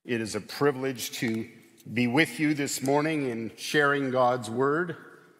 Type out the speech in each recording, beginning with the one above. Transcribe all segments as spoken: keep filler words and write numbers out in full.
It is a privilege to be with you this morning in sharing God's Word.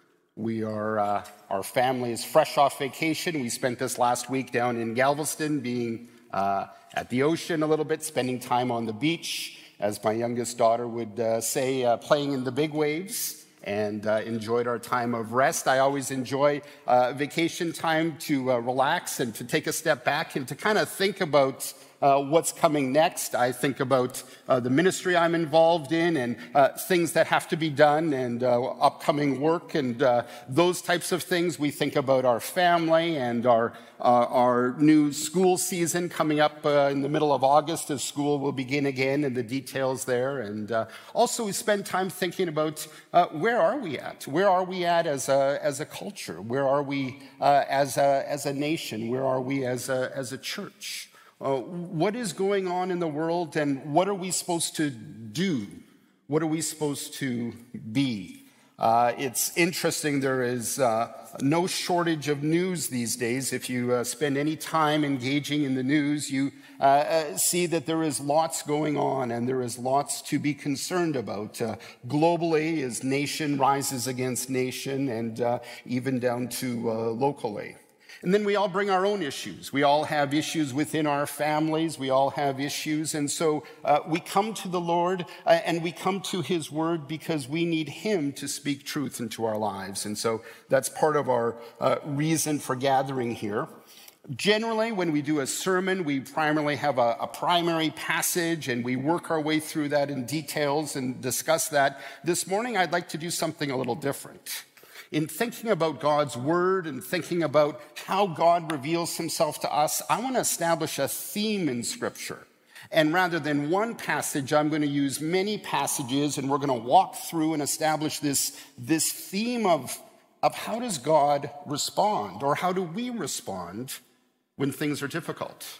We are, uh, our family is fresh off vacation. We spent this last week down in Galveston, being uh, at the ocean a little bit, spending time on the beach, as my youngest daughter would uh, say, uh, playing in the big waves, and uh, enjoyed our time of rest. I always enjoy uh, vacation time to uh, relax and to take a step back and to kind of think about Uh, what's coming next. I think about uh, the ministry I'm involved in and uh, things that have to be done and uh, upcoming work and uh, those types of things. We think about our family and our uh, our new school season coming up uh, in the middle of August as school will begin again and the details there. And uh, also we spend time thinking about uh, where are we at? Where are we at as a as a culture? Where are we uh, as a as a nation? Where are we as a as a church? Uh, what is going on in the world, and what are we supposed to do? What are we supposed to be? Uh, it's interesting, there is uh, no shortage of news these days. If you uh, spend any time engaging in the news, you uh, uh, see that there is lots going on, and there is lots to be concerned about. Uh, globally, as nation rises against nation, and uh, even down to uh, locally. And then we all bring our own issues. We all have issues within our families. We all have issues. And so uh, we come to the Lord uh, and we come to his word because we need him to speak truth into our lives. And so that's part of our uh, reason for gathering here. Generally, when we do a sermon, we primarily have a, a primary passage and we work our way through that in details and discuss that. This morning, I'd like to do something a little different. In thinking about God's word and thinking about how God reveals himself to us, I want to establish a theme in Scripture. And rather than one passage, I'm going to use many passages, and we're going to walk through and establish this, this theme of, of how does God respond, or how do we respond when things are difficult,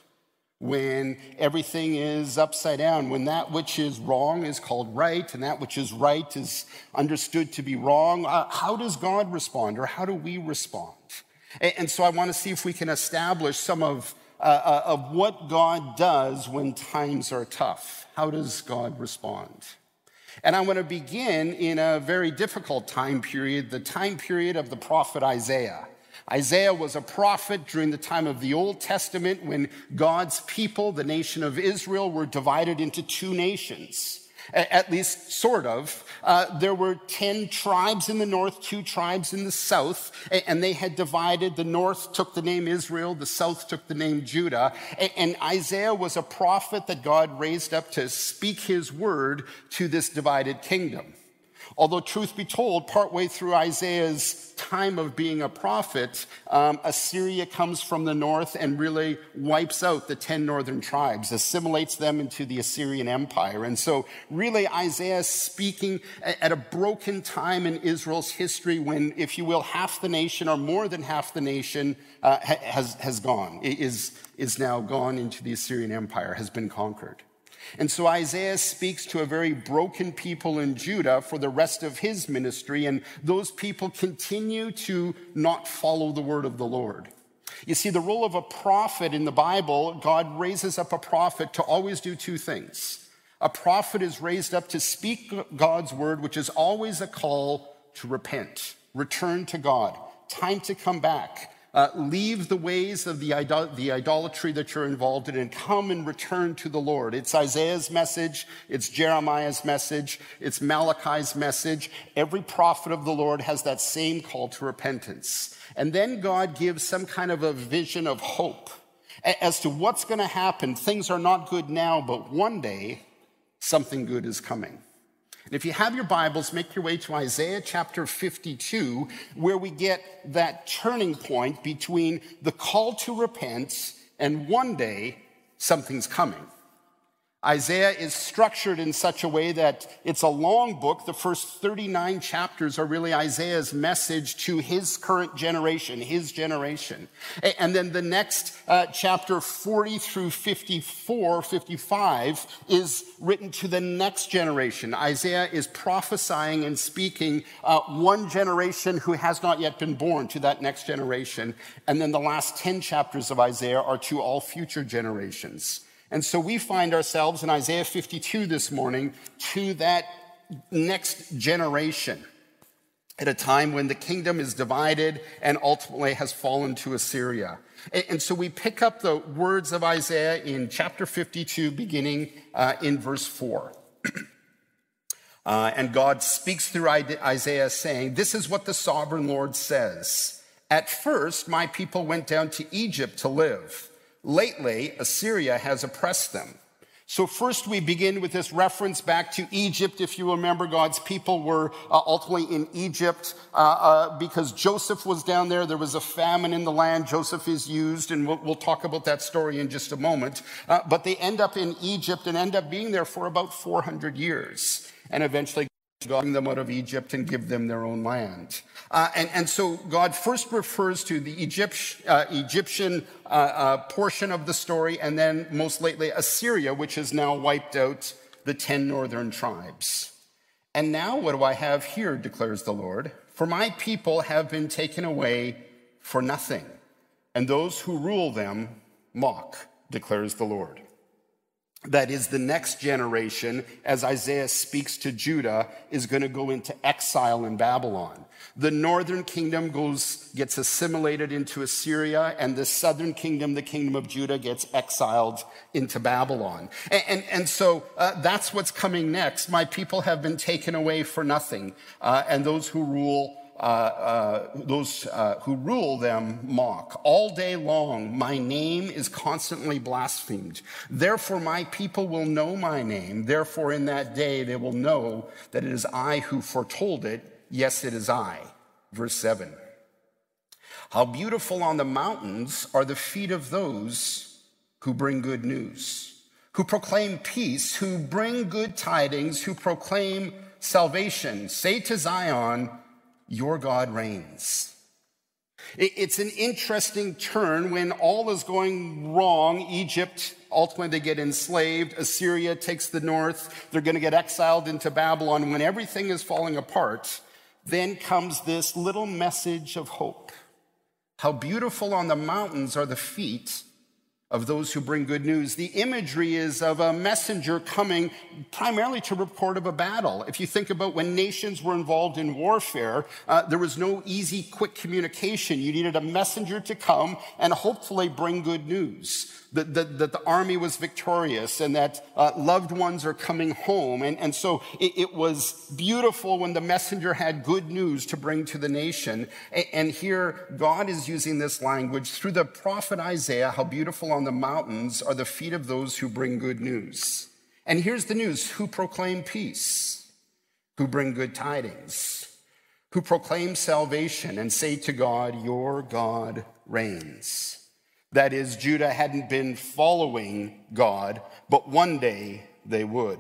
when everything is upside down, when that which is wrong is called right, and that which is right is understood to be wrong. Uh, how does God respond, or how do we respond? And, and so I want to see if we can establish some of, uh, uh, of what God does when times are tough. How does God respond? And I want to begin in a very difficult time period, the time period of the prophet Isaiah. Isaiah was a prophet during the time of the Old Testament when God's people, the nation of Israel, were divided into two nations, at least sort of. Uh, there were ten tribes in the north, two tribes in the south, and they had divided. The north took the name Israel, the south took the name Judah, and Isaiah was a prophet that God raised up to speak his word to this divided kingdom. Although, truth be told, partway through Isaiah's time of being a prophet, um, Assyria comes from the north and really wipes out the ten northern tribes, assimilates them into the Assyrian Empire. And so really Isaiah is speaking at a broken time in Israel's history when, if you will, half the nation or more than half the nation uh, has, has gone, is, is now gone into the Assyrian Empire, has been conquered. And so Isaiah speaks to a very broken people in Judah for the rest of his ministry, and those people continue to not follow the word of the Lord. You see, the role of a prophet in the Bible, God raises up a prophet to always do two things. A prophet is raised up to speak God's word, which is always a call to repent, return to God, time to come back. Uh, leave the ways of the, idol- the idolatry that you're involved in and come and return to the Lord. It's Isaiah's message. It's Jeremiah's message. It's Malachi's message. Every prophet of the Lord has that same call to repentance. And then God gives some kind of a vision of hope as to what's going to happen. Things are not good now, but one day something good is coming. And if you have your Bibles, make your way to Isaiah chapter fifty-two, where we get that turning point between the call to repent and one day something's coming. Isaiah is structured in such a way that it's a long book. The first thirty-nine chapters are really Isaiah's message to his current generation, his generation. And then the next uh, chapter forty through fifty-four, fifty-five is written to the next generation. Isaiah is prophesying and speaking uh, one generation who has not yet been born to that next generation. And then the last ten chapters of Isaiah are to all future generations. And so we find ourselves in Isaiah fifty-two this morning to that next generation at a time when the kingdom is divided and ultimately has fallen to Assyria. And so we pick up the words of Isaiah in chapter fifty-two, beginning uh, in verse four. uh, and God speaks through Isaiah saying, "This is what the sovereign Lord says. At first, my people went down to Egypt to live. Lately, Assyria has oppressed them." So first we begin with this reference back to Egypt. If you remember, God's people were uh, ultimately in Egypt uh, uh, because Joseph was down there. There was a famine in the land. Joseph is used, and we'll, we'll talk about that story in just a moment. Uh, but they end up in Egypt and end up being there for about four hundred years. And eventually God bring them out of Egypt and give them their own land. Uh, and, and so God first refers to the Egypt, uh, Egyptian uh, uh, portion of the story, and then most lately Assyria, which has now wiped out the ten northern tribes. "And now what do I have here, declares the Lord? For my people have been taken away for nothing, and those who rule them mock, declares the Lord." That is, the next generation, as Isaiah speaks to Judah, is going to go into exile in Babylon. The northern kingdom goes, gets assimilated into Assyria, and the southern kingdom, the kingdom of Judah, gets exiled into Babylon. And, and, and so uh, that's what's coming next. "My people have been taken away for nothing, uh, and those who rule Uh, uh, those uh, who rule them mock. All day long, my name is constantly blasphemed. Therefore, my people will know my name. Therefore, in that day, they will know that it is I who foretold it. Yes, it is I." Verse seven. "How beautiful on the mountains are the feet of those who bring good news, who proclaim peace, who bring good tidings, who proclaim salvation. Say to Zion, your God reigns." It's an interesting turn when all is going wrong. Egypt, ultimately they get enslaved. Assyria takes the north. They're going to get exiled into Babylon. When everything is falling apart, then comes this little message of hope. "How beautiful on the mountains are the feet of those who bring good news." The imagery is of a messenger coming primarily to report of a battle. If you think about when nations were involved in warfare, uh, there was no easy, quick communication. You needed a messenger to come and hopefully bring good news, that, that, that the army was victorious and that uh, loved ones are coming home. And, and so it, it was beautiful when the messenger had good news to bring to the nation. And, and here God is using this language through the prophet Isaiah. How beautiful on the mountains are the feet of those who bring good news. And here's the news: who proclaim peace, who bring good tidings, who proclaim salvation and say to God, your God reigns. That is, Judah hadn't been following God, but one day they would.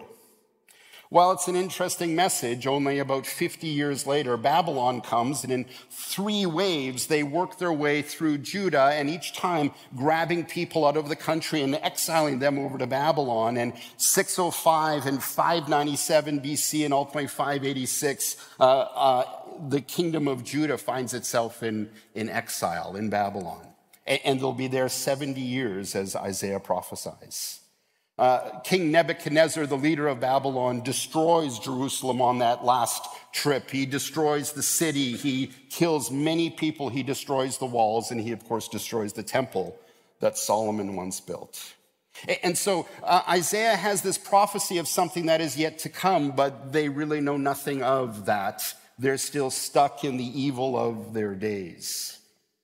While it's an interesting message, only about fifty years later, Babylon comes, and in three waves, they work their way through Judah, and each time grabbing people out of the country and exiling them over to Babylon. And six oh five and five ninety-seven B C and ultimately five eighty-six, uh, uh, the kingdom of Judah finds itself in, in exile in Babylon. And, and they'll be there seventy years, as Isaiah prophesies. Uh, King Nebuchadnezzar, the leader of Babylon, destroys Jerusalem on that last trip. He destroys the city. He kills many people. He destroys the walls. And he, of course, destroys the temple that Solomon once built. And so uh, Isaiah has this prophecy of something that is yet to come, but they really know nothing of that. They're still stuck in the evil of their days.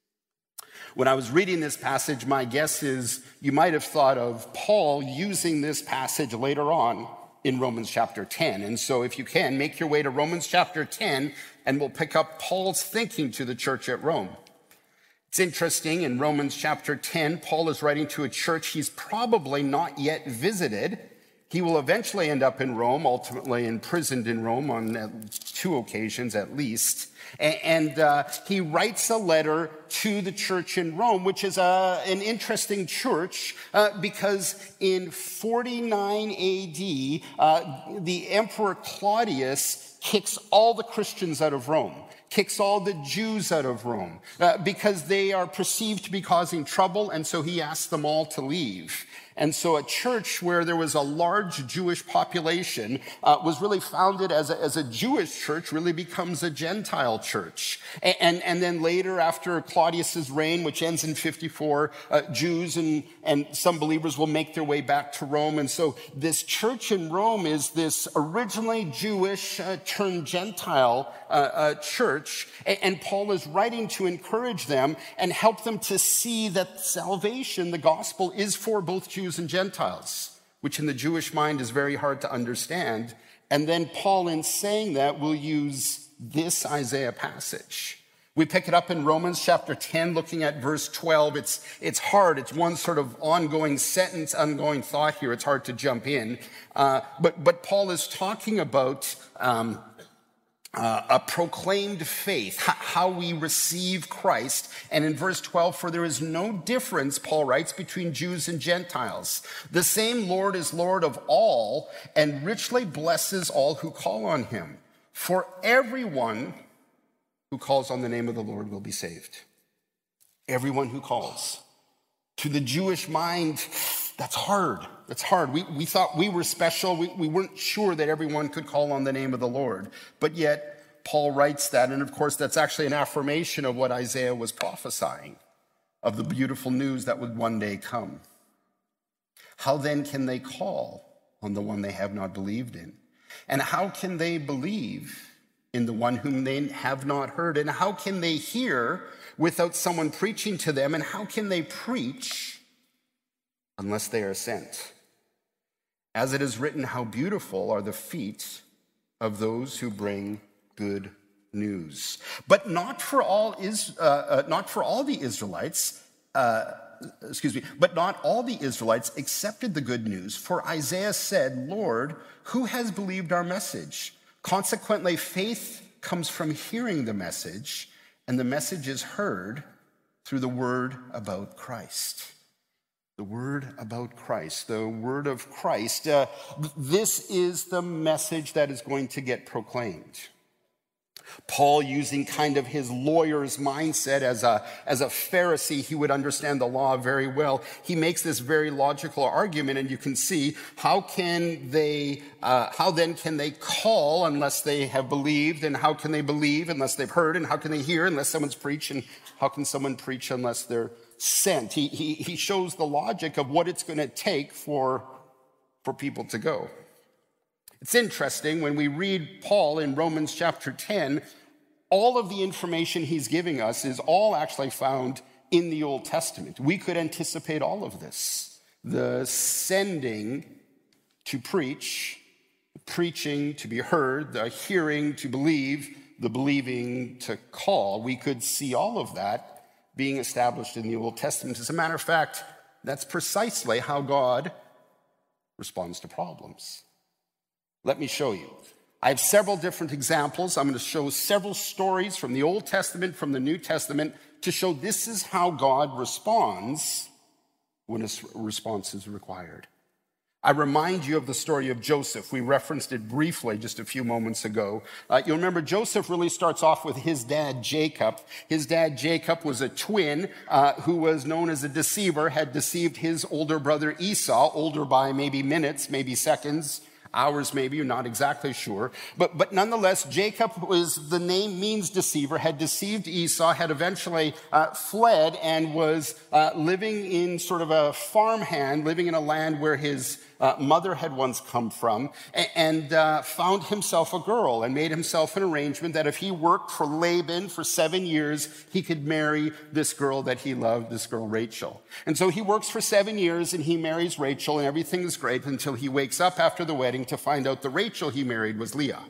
When I was reading this passage, my guess is you might have thought of Paul using this passage later on in Romans chapter ten. And so if you can, make your way to Romans chapter ten, and we'll pick up Paul's thinking to the church at Rome. It's interesting, in Romans chapter ten, Paul is writing to a church he's probably not yet visited. He will eventually end up in Rome, ultimately imprisoned in Rome on two occasions at least. And uh, he writes a letter to the church in Rome, which is a, an interesting church uh, because in forty-nine A D, uh, the Emperor Claudius kicks all the Christians out of Rome, kicks all the Jews out of Rome uh, because they are perceived to be causing trouble, and so he asks them all to leave. And so a church where there was a large Jewish population uh, was really founded as a, as a Jewish church, really becomes a Gentile church. And, and, and then later, after Claudius's reign, which ends in fifty-four, uh, Jews and, and some believers will make their way back to Rome. And so this church in Rome is this originally Jewish uh, turned Gentile uh, uh, church. And, and Paul is writing to encourage them and help them to see that salvation, the gospel, is for both Jews and Gentiles, which in the Jewish mind is very hard to understand. And then Paul, in saying that, will use this Isaiah passage. We pick it up in Romans chapter ten, looking at verse twelve. It's, it's hard. It's one sort of ongoing sentence, ongoing thought here. It's hard to jump in. Uh, but, but Paul is talking about um, Uh, a proclaimed faith, how we receive Christ. And in verse twelve, for there is no difference, Paul writes, between Jews and Gentiles. The same Lord is Lord of all and richly blesses all who call on him. For everyone who calls on the name of the Lord will be saved. Everyone who calls. To the Jewish mind, that's hard. That's hard. We, we thought we were special. We, we weren't sure that everyone could call on the name of the Lord. But yet, Paul writes that. And of course, that's actually an affirmation of what Isaiah was prophesying, of the beautiful news that would one day come. How then can they call on the one they have not believed in? And how can they believe in the one whom they have not heard? And how can they hear without someone preaching to them? And how can they preach unless they are sent? As it is written, how beautiful are the feet of those who bring good news. But not for all is uh, uh, not for all the Israelites. Uh, excuse me. But not all the Israelites accepted the good news. For Isaiah said, "Lord, who has believed our message?" Consequently, faith comes from hearing the message, and the message is heard through the word about Christ. The word about Christ, the word of Christ. Uh, this is the message that is going to get proclaimed. Paul, using kind of his lawyer's mindset as a, as a Pharisee, he would understand the law very well. He makes this very logical argument, and you can see how can they, uh, how then can they call unless they have believed, and how can they believe unless they've heard, and how can they hear unless someone's preached, and how can someone preach unless they're sent? He, he, he shows the logic of what it's going to take for, for people to go. It's interesting when we read Paul in Romans chapter ten, all of the information he's giving us is all actually found in the Old Testament. We could anticipate all of this. The sending to preach, the preaching to be heard, the hearing to believe, the believing to call. We could see all of that being established in the Old Testament. As a matter of fact, that's precisely how God responds to problems. Let me show you. I have several different examples. I'm going to show several stories from the Old Testament, from the New Testament, to show this is how God responds when a response is required. I remind you of the story of Joseph. We referenced it briefly just a few moments ago. Uh, you'll remember Joseph really starts off with his dad, Jacob. His dad, Jacob, was a twin uh, who was known as a deceiver, had deceived his older brother Esau, older by maybe minutes, maybe seconds, hours maybe, you're not exactly sure. But, but nonetheless, Jacob was, the name means deceiver, had deceived Esau, had eventually uh, fled and was uh, living in sort of a farmhand, living in a land where his uh, mother had once come from, and, and uh, found himself a girl and made himself an arrangement that if he worked for Laban for seven years, he could marry this girl that he loved, this girl Rachel. And so he works for seven years and he marries Rachel, and everything is great until he wakes up after the wedding to find out the Rachel he married was Leah.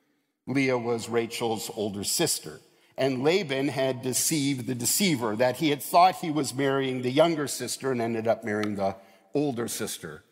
Leah was Rachel's older sister. And Laban had deceived the deceiver, that he had thought he was marrying the younger sister and ended up marrying the older sister.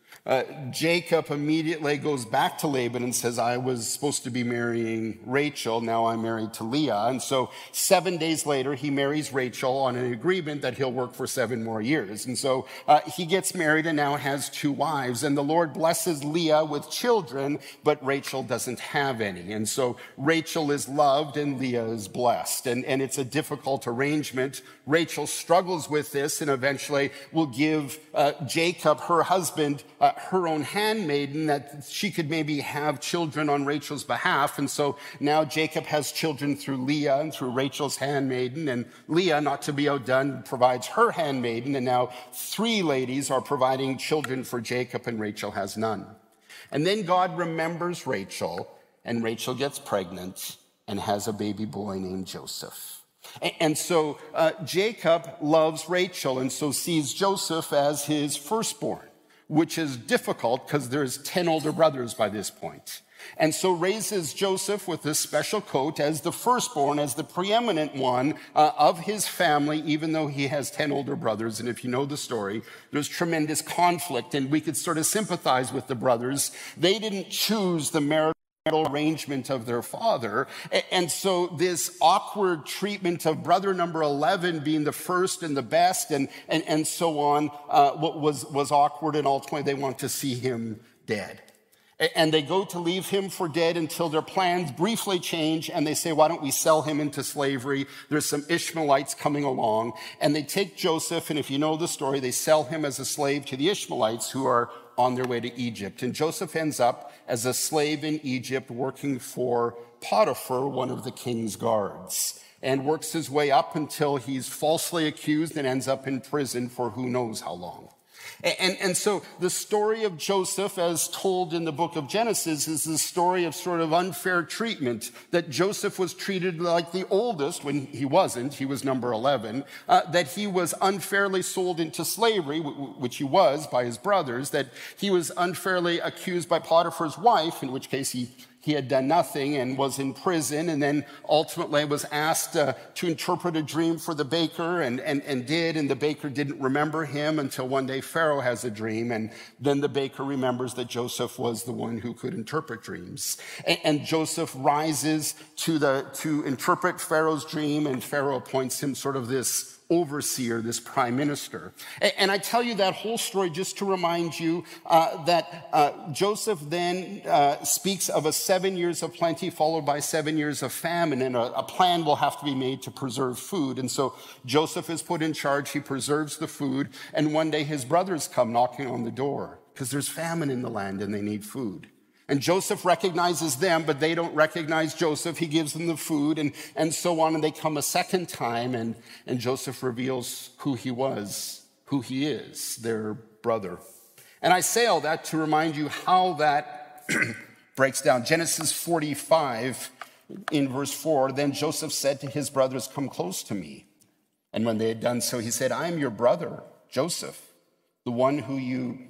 Uh, Jacob immediately goes back to Laban and says, I was supposed to be marrying Rachel. Now I'm married to Leah. And so seven days later, he marries Rachel on an agreement that he'll work for seven more years. And so uh, he gets married and now has two wives. And the Lord blesses Leah with children, but Rachel doesn't have any. And so Rachel is loved and Leah is blessed. And, and it's a difficult arrangement. Rachel struggles with this and eventually will give uh, Jacob, her husband, uh, her own handmaiden, that she could maybe have children on Rachel's behalf. And so now Jacob has children through Leah and through Rachel's handmaiden. And Leah, not to be outdone, provides her handmaiden. And now three ladies are providing children for Jacob, and Rachel has none. And then God remembers Rachel, and Rachel gets pregnant and has a baby boy named Joseph. And so uh, Jacob loves Rachel and so sees Joseph as his firstborn, which is difficult because there's ten older brothers by this point. And so raises Joseph with this special coat as the firstborn, as the preeminent one uh, of his family, even though he has ten older brothers. And if you know the story, there's tremendous conflict, and we could sort of sympathize with the brothers. They didn't choose the marital arrangement of their father. And so this awkward treatment of brother number eleven being the first and the best and, and, and so on uh, was, was awkward, and ultimately they want to see him dead. And they go to leave him for dead until their plans briefly change, and they say, why don't we sell him into slavery? There's some Ishmaelites coming along, and they take Joseph, and if you know the story, they sell him as a slave to the Ishmaelites who are on their way to Egypt. And Joseph ends up as a slave in Egypt working for Potiphar, one of the king's guards, and works his way up until he's falsely accused and ends up in prison for who knows how long. And, and so the story of Joseph, as told in the book of Genesis, is the story of sort of unfair treatment, that Joseph was treated like the oldest when he wasn't. He was number eleven, uh, that he was unfairly sold into slavery, which he was by his brothers, that he was unfairly accused by Potiphar's wife, in which case he He had done nothing and was in prison, and then ultimately was asked uh, to interpret a dream for the baker and, and, and did, and the baker didn't remember him until one day Pharaoh has a dream, and then the baker remembers that Joseph was the one who could interpret dreams. And, and Joseph rises to, the, to interpret Pharaoh's dream, and Pharaoh appoints him sort of this overseer, this prime minister. And, and I tell you that whole story just to remind you uh, that uh, Joseph then uh, speaks of a seven years of plenty followed by seven years of famine, and a, a plan will have to be made to preserve food. And so Joseph is put in charge. He preserves the food, and one day his brothers come knocking on the door because there's famine in the land and they need food. And Joseph recognizes them, but they don't recognize Joseph. He gives them the food and, and so on. And they come a second time, and, and Joseph reveals who he was, who he is, their brother. And I say all that to remind you how that breaks down. Genesis forty-five, in verse four, then Joseph said to his brothers, come close to me. And when they had done so, he said, I am your brother, Joseph, the one who you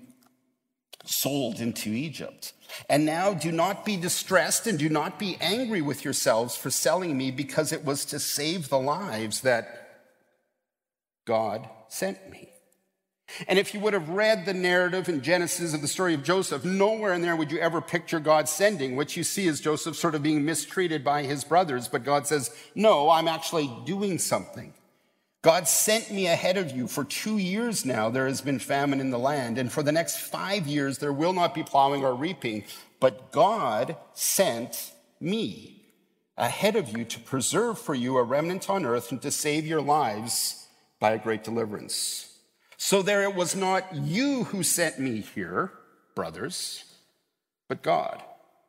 sold into Egypt. And now do not be distressed and do not be angry with yourselves for selling me, because it was to save the lives that God sent me. And if you would have read the narrative in Genesis of the story of Joseph, nowhere in there would you ever picture God sending. What you see is Joseph sort of being mistreated by his brothers, but God says, no, I'm actually doing something. God sent me ahead of you. For two years now, there has been famine in the land. And for the next five years, there will not be plowing or reaping. But God sent me ahead of you to preserve for you a remnant on earth and to save your lives by a great deliverance. So there it was not you who sent me here, brothers, but God.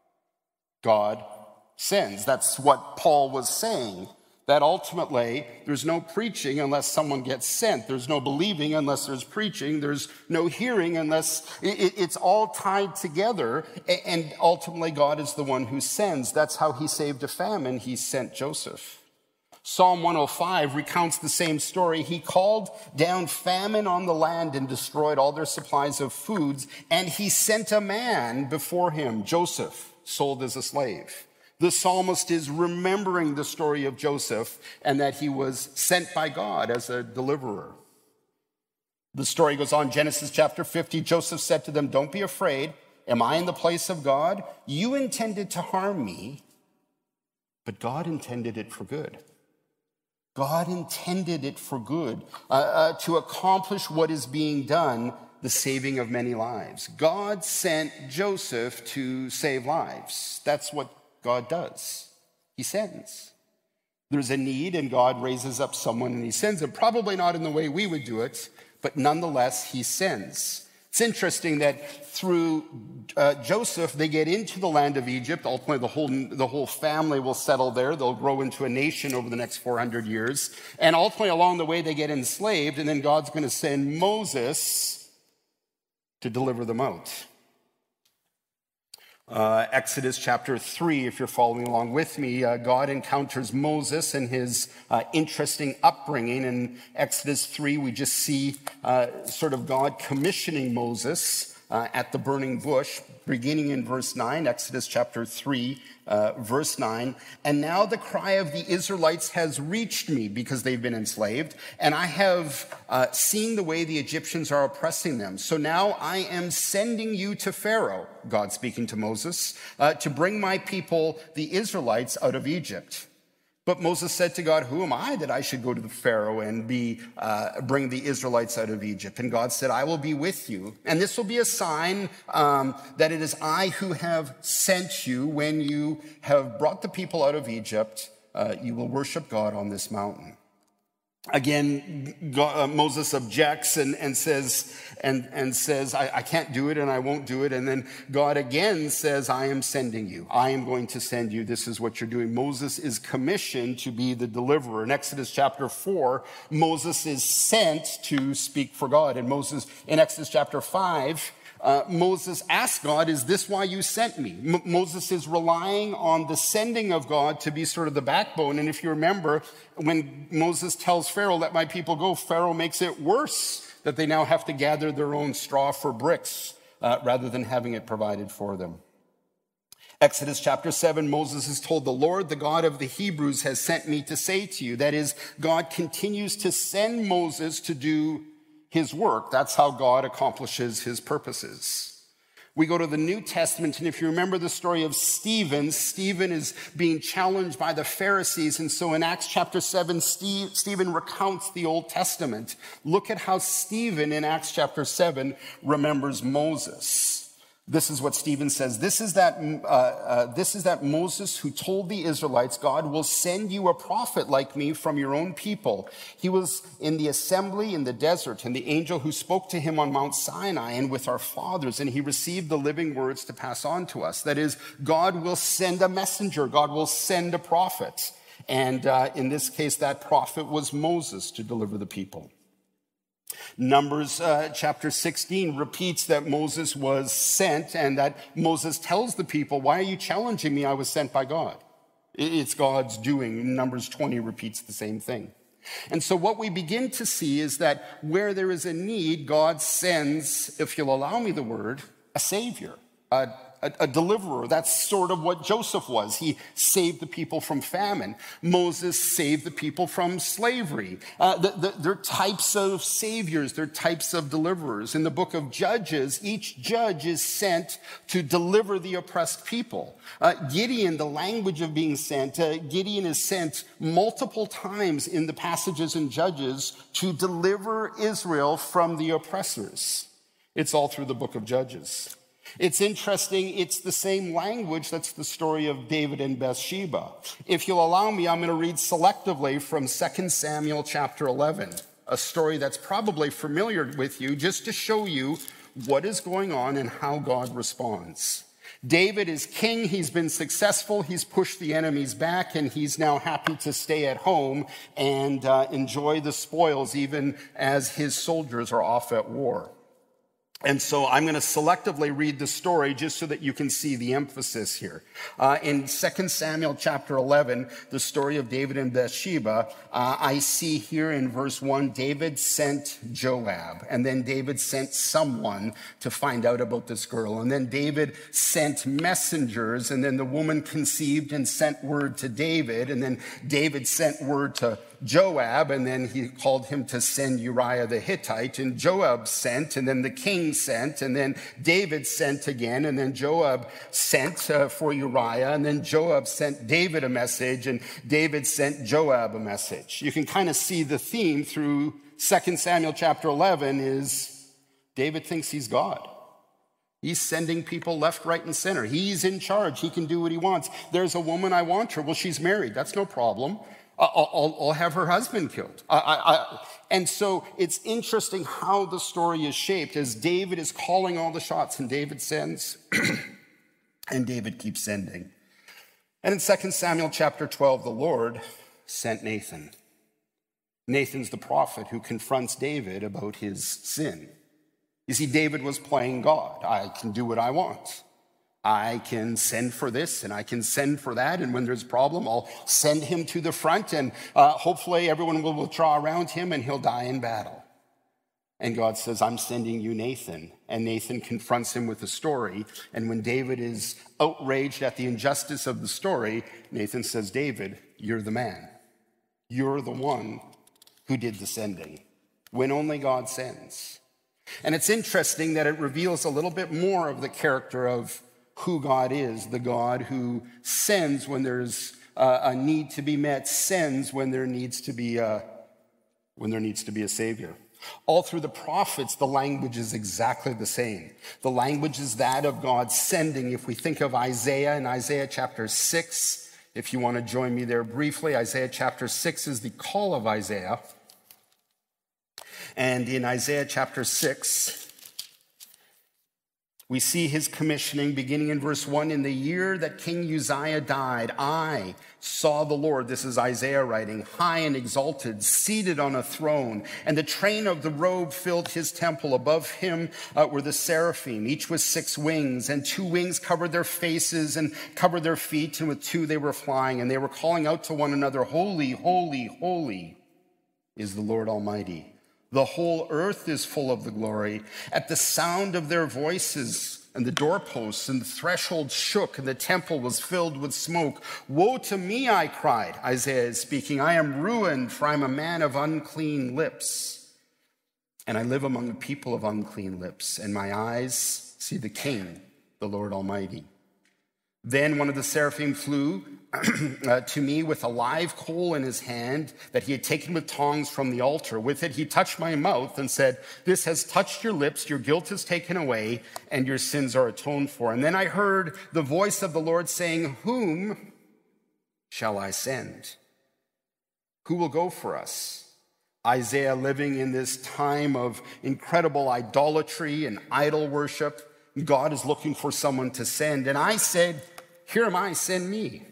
God sends. That's what Paul was saying. That ultimately, there's no preaching unless someone gets sent. There's no believing unless there's preaching. There's no hearing unless it, it's all tied together. And ultimately, God is the one who sends. That's how he saved a famine. He sent Joseph. Psalm one oh five recounts the same story. He called down famine on the land and destroyed all their supplies of foods. And he sent a man before him, Joseph, sold as a slave. The psalmist is remembering the story of Joseph and that he was sent by God as a deliverer. The story goes on, Genesis chapter fifty, Joseph said to them, "Don't be afraid. Am I in the place of God? You intended to harm me, but God intended it for good." God intended it for good, uh, uh, to accomplish what is being done, the saving of many lives. God sent Joseph to save lives. That's what God does. He sends. There's a need, and God raises up someone, and he sends them. Probably not in the way we would do it, but nonetheless, he sends. It's interesting that through uh, Joseph, they get into the land of Egypt. Ultimately, the whole, the whole family will settle there. They'll grow into a nation over the next four hundred years. And ultimately, along the way, they get enslaved, and then God's going to send Moses to deliver them out. Uh, Exodus chapter three, if you're following along with me, uh, God encounters Moses and his uh, interesting upbringing. In Exodus three, we just see uh, sort of God commissioning Moses uh, at the burning bush, beginning in verse nine, Exodus chapter three, uh, verse nine. "And now the cry of the Israelites has reached me," because they've been enslaved, "and I have uh, seen the way the Egyptians are oppressing them. So now I am sending you to Pharaoh," God speaking to Moses, uh, "to bring my people, the Israelites, out of Egypt." But Moses said to God, "Who am I that I should go to the Pharaoh and be uh, bring the Israelites out of Egypt?" And God said, "I will be with you. And this will be a sign um, that it is I who have sent you. When you have brought the people out of Egypt, uh, you will worship God on this mountain." Again, God, uh, Moses objects and, and says, and, and says, I, I can't do it and I won't do it. And then God again says, "I am sending you. I am going to send you. This is what you're doing." Moses is commissioned to be the deliverer. In Exodus chapter four, Moses is sent to speak for God. And Moses, in Exodus chapter five, Uh, Moses asked God, "Is this why you sent me?" M- Moses is relying on the sending of God to be sort of the backbone. And if you remember, when Moses tells Pharaoh, "Let my people go," Pharaoh makes it worse that they now have to gather their own straw for bricks uh, rather than having it provided for them. Exodus chapter seven, Moses is told, "The Lord, the God of the Hebrews, has sent me to say to you." That is, God continues to send Moses to do his work. That's how God accomplishes his purposes. We go to the New Testament, and if you remember the story of Stephen, Stephen is being challenged by the Pharisees, and so in Acts chapter seven, Steve, Stephen recounts the Old Testament. Look at how Stephen in Acts chapter seven remembers Moses. This is what Stephen says. This is that uh, uh, this is that Moses who told the Israelites, "God will send you a prophet like me from your own people. He was in the assembly in the desert, and the angel who spoke to him on Mount Sinai and with our fathers, and he received the living words to pass on to us." That is, God will send a messenger. God will send a prophet. And uh, in this case, that prophet was Moses to deliver the people. Numbers uh, chapter sixteen repeats that Moses was sent, and that Moses tells the people, "Why are you challenging me? I was sent by God." It's God's doing. Numbers twenty repeats the same thing. And so what we begin to see is that where there is a need, God sends, if you'll allow me the word, a savior, a A, a deliverer. That's sort of what Joseph was. He saved the people from famine. Moses saved the people from slavery. Uh, the, the, they're types of saviors. They're types of deliverers. In the book of Judges, each judge is sent to deliver the oppressed people. Uh, Gideon, the language of being sent, uh, Gideon is sent multiple times in the passages in Judges to deliver Israel from the oppressors. It's all through the book of Judges. It's interesting, it's the same language that's the story of David and Bathsheba. If you'll allow me, I'm going to read selectively from Second Samuel chapter eleven, a story that's probably familiar with you, just to show you what is going on and how God responds. David is king, he's been successful, he's pushed the enemies back, and he's now happy to stay at home and uh, enjoy the spoils even as his soldiers are off at war. And so I'm going to selectively read the story just so that you can see the emphasis here. Uh, in Second Samuel chapter eleven, the story of David and Bathsheba, uh, I see here in verse one, David sent Joab, and then David sent someone to find out about this girl. And then David sent messengers, and then the woman conceived and sent word to David, and then David sent word to Joab, and then he called him to send Uriah the Hittite, and Joab sent, and then the king sent, and then David sent again, and then Joab sent uh, for Uriah, and then Joab sent David a message, and David sent Joab a message. You can kind of see the theme through Second Samuel chapter eleven is David thinks he's God. He's sending people left, right, and center. He's in charge. He can do what he wants. There's a woman, I want her. Well, she's married. That's no problem. I'll, I'll, I'll have her husband killed. I, I, I, and so it's interesting how the story is shaped as David is calling all the shots, and David sends, and David keeps sending. And in Second Samuel chapter twelve, the Lord sent Nathan. Nathan's the prophet who confronts David about his sin. You see, David was playing God. I can do what I want. I can send for this and I can send for that. And when there's a problem, I'll send him to the front and uh, hopefully everyone will withdraw around him and he'll die in battle. And God says, I'm sending you Nathan. And Nathan confronts him with a story. And when David is outraged at the injustice of the story, Nathan says, David, you're the man. You're the one who did the sending. When only God sends. And it's interesting that it reveals a little bit more of the character of who God is, the God who sends when there's uh, a need to be met, sends when there needs to be a, when there needs to be a savior. All through the prophets, the language is exactly the same. The language is that of God sending. If we think of Isaiah in Isaiah chapter six, if you want to join me there briefly, Isaiah chapter six is the call of Isaiah. And in Isaiah chapter six, we see his commissioning beginning in verse one. In the year that King Uzziah died, I saw the Lord, this is Isaiah writing, high and exalted, seated on a throne, and the train of the robe filled his temple. Above him uh, were the seraphim, each with six wings, and two wings covered their faces and covered their feet, and with two they were flying, and they were calling out to one another, holy, holy, holy is the Lord Almighty. The whole earth is full of the glory. At the sound of their voices, and the doorposts and the threshold shook, and the temple was filled with smoke. Woe to me, I cried, Isaiah is speaking. I am ruined, for I am a man of unclean lips. And I live among a people of unclean lips, and my eyes see the King, the Lord Almighty. Then one of the seraphim flew uh, to me with a live coal in his hand that he had taken with tongs from the altar. With it, he touched my mouth and said, this has touched your lips, your guilt is taken away, and your sins are atoned for. And then I heard the voice of the Lord saying, whom shall I send? Who will go for us? Isaiah, living in this time of incredible idolatry and idol worship, God is looking for someone to send. And I said, here am I, send me.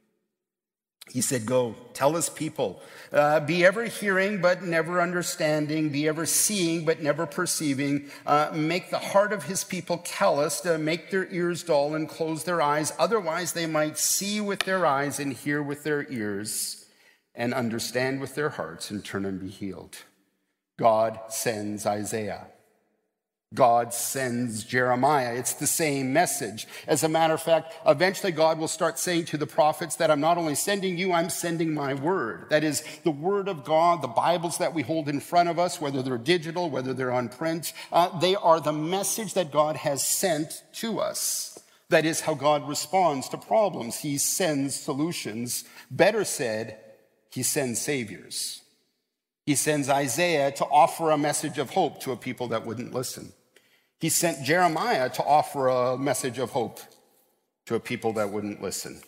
He said, go, tell his people, uh, be ever hearing but never understanding, be ever seeing but never perceiving, uh, make the heart of his people calloused, uh, make their ears dull and close their eyes, otherwise they might see with their eyes and hear with their ears and understand with their hearts and turn and be healed. God sends Isaiah. God sends Jeremiah. It's the same message. As a matter of fact, eventually God will start saying to the prophets that I'm not only sending you, I'm sending my word. That is the word of God, the Bibles that we hold in front of us, whether they're digital, whether they're on print, uh, they are the message that God has sent to us. That is how God responds to problems. He sends solutions. Better said, he sends saviors. He sends Isaiah to offer a message of hope to a people that wouldn't listen. He sent Jeremiah to offer a message of hope to a people that wouldn't listen.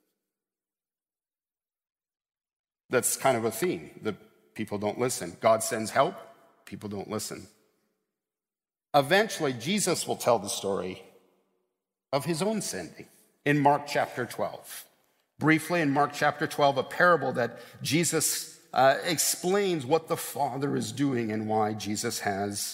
That's kind of a theme. The people don't listen. God sends help. People don't listen. Eventually, Jesus will tell the story of his own sending in Mark chapter twelve. Briefly, in Mark chapter twelve, a parable that Jesus Uh, explains what the Father is doing and why Jesus has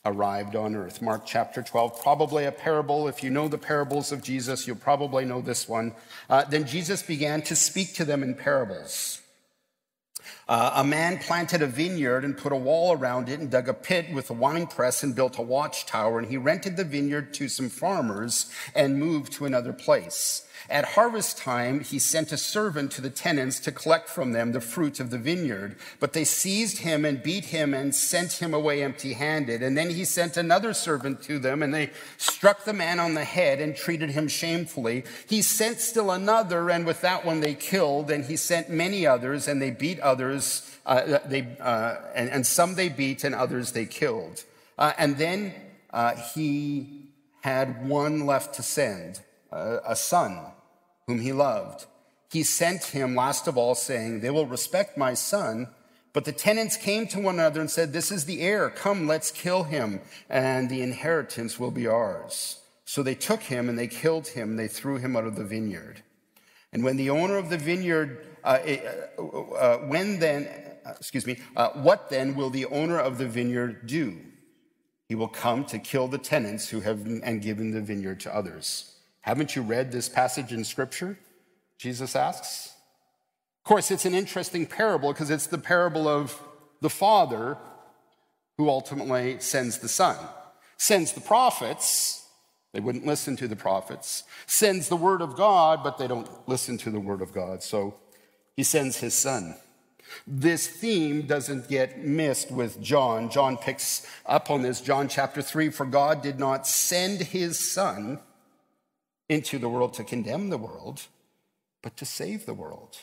arrived on earth. Mark chapter twelve, probably a parable. If you know the parables of Jesus, you'll probably know this one. Uh, then Jesus began to speak to them in parables. Uh, a man planted a vineyard and put a wall around it and dug a pit with a winepress and built a watchtower, and he rented the vineyard to some farmers and moved to another place. At harvest time, he sent a servant to the tenants to collect from them the fruit of the vineyard. But they seized him and beat him and sent him away empty-handed. And then he sent another servant to them, and they struck the man on the head and treated him shamefully. He sent still another, and with that one they killed. And he sent many others, and they beat others, uh, they, uh, and, and some they beat, and others they killed. Uh, and then uh, he had one left to send, uh, a son, whom he loved. He sent him last of all, saying, "They will respect my son." But the tenants came to one another and said, "This is the heir. Come, let's kill him, and the inheritance will be ours." So they took him and they killed him. And they threw him out of the vineyard. And when the owner of the vineyard, uh, uh, uh, when then, uh, excuse me, uh, what then will the owner of the vineyard do? He will come to kill the tenants who have and given the vineyard to others. Haven't you read this passage in Scripture? Jesus asks. Of course, it's an interesting parable because it's the parable of the Father who ultimately sends the Son. Sends the prophets, they wouldn't listen to the prophets. Sends the Word of God, but they don't listen to the Word of God. So he sends his Son. This theme doesn't get missed with John. John picks up on this. John chapter three, "For God did not send his Son into the world to condemn the world, but to save the world."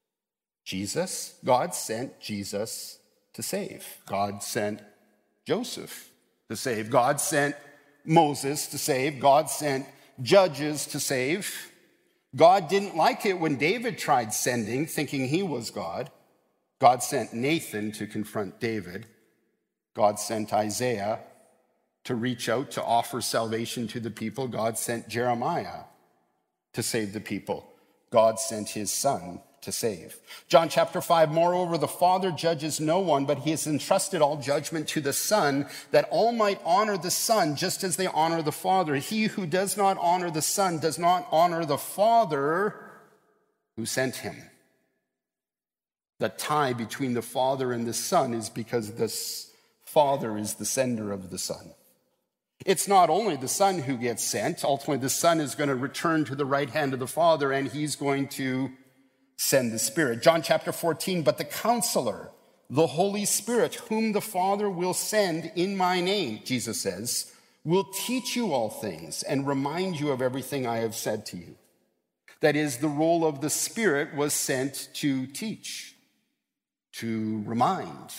Jesus, God sent Jesus to save. God sent Joseph to save. God sent Moses to save. God sent judges to save. God didn't like it when David tried sending, thinking he was God. God sent Nathan to confront David. God sent Isaiah to reach out, to offer salvation to the people. God sent Jeremiah to save the people. God sent his Son to save. John chapter five, "Moreover, the Father judges no one, but he has entrusted all judgment to the Son, that all might honor the Son just as they honor the Father. He who does not honor the Son does not honor the Father who sent him." The tie between the Father and the Son is because the Father is the sender of the Son. It's not only the Son who gets sent. Ultimately, the Son is going to return to the right hand of the Father, and he's going to send the Spirit. John chapter fourteen, "But the Counselor, the Holy Spirit, whom the Father will send in my name," Jesus says, "will teach you all things and remind you of everything I have said to you." That is, the role of the Spirit was sent to teach, to remind,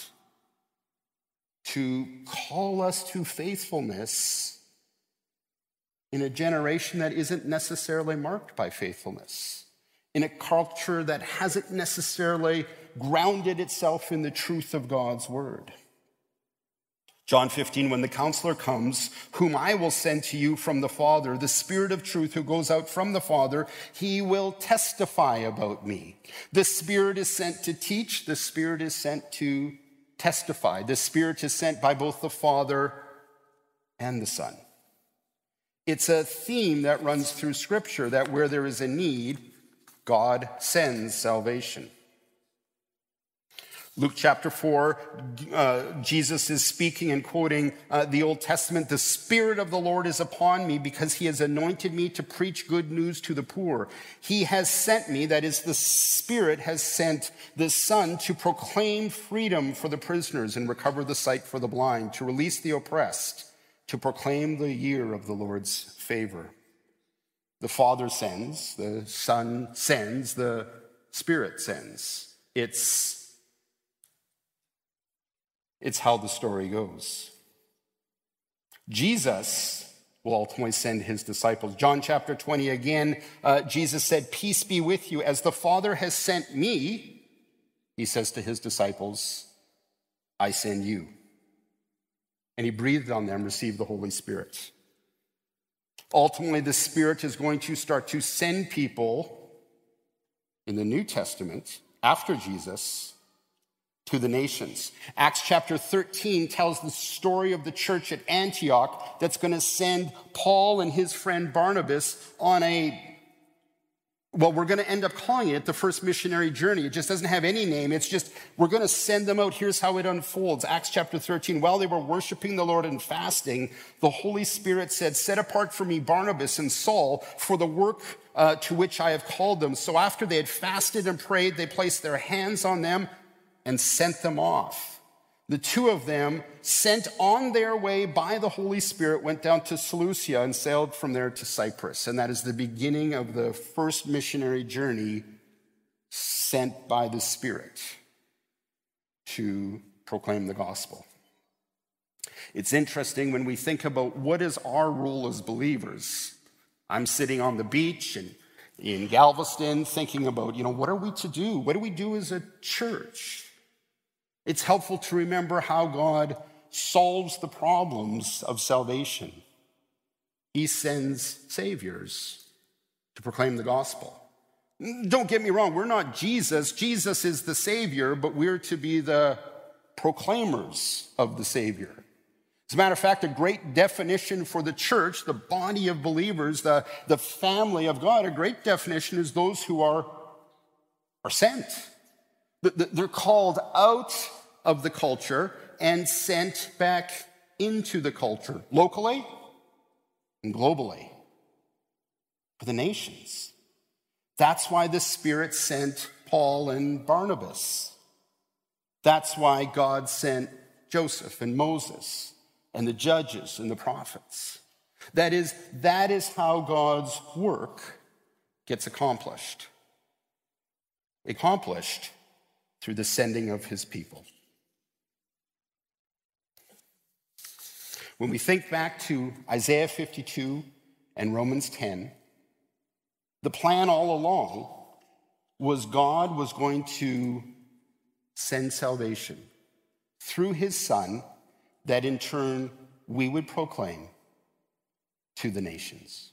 to call us to faithfulness in a generation that isn't necessarily marked by faithfulness, in a culture that hasn't necessarily grounded itself in the truth of God's word. John fifteen, "When the Counselor comes, whom I will send to you from the Father, the Spirit of truth who goes out from the Father, he will testify about me." The Spirit is sent to teach. The Spirit is sent to testify. The Spirit is sent by both the Father and the Son. It's a theme that runs through Scripture, that where there is a need, God sends salvation. Luke chapter four, uh, Jesus is speaking and quoting uh, the Old Testament. "The Spirit of the Lord is upon me because he has anointed me to preach good news to the poor. He has sent me," that is, the Spirit has sent the Son, "to proclaim freedom for the prisoners and recover the sight for the blind, to release the oppressed, to proclaim the year of the Lord's favor." The Father sends, the Son sends, the Spirit sends. It's It's how the story goes. Jesus will ultimately send his disciples. John chapter twenty again, uh, Jesus said, "Peace be with you. As the Father has sent me," he says to his disciples, "I send you." And he breathed on them, received the Holy Spirit. Ultimately, the Spirit is going to start to send people in the New Testament after Jesus to the nations. Acts chapter thirteen tells the story of the church at Antioch that's going to send Paul and his friend Barnabas on a, well, we're going to end up calling it the first missionary journey. It just doesn't have any name. It's just, we're going to send them out. Here's how it unfolds. Acts chapter thirteen, while they were worshiping the Lord and fasting, the Holy Spirit said, "Set apart for me Barnabas and Saul for the work uh, to which I have called them." So after they had fasted and prayed, they placed their hands on them and sent them off. The two of them, sent on their way by the Holy Spirit, went down to Seleucia and sailed from there to Cyprus. And that is the beginning of the first missionary journey sent by the Spirit to proclaim the gospel. It's interesting when we think about what is our role as believers. I'm sitting on the beach and in Galveston thinking about, you know, what are we to do? What do we do as a church? It's helpful to remember how God solves the problems of salvation. He sends saviors to proclaim the gospel. Don't get me wrong, we're not Jesus. Jesus is the Savior, but we're to be the proclaimers of the Savior. As a matter of fact, a great definition for the church, the body of believers, the, the family of God, a great definition is those who are, are sent. They're called out of the culture and sent back into the culture, locally and globally, for the nations. That's why the Spirit sent Paul and Barnabas. That's why God sent Joseph and Moses and the judges and the prophets. That is, that is how God's work gets accomplished. Accomplished through the sending of his people. When we think back to Isaiah fifty-two and Romans ten, the plan all along was God was going to send salvation through his Son, that in turn we would proclaim to the nations.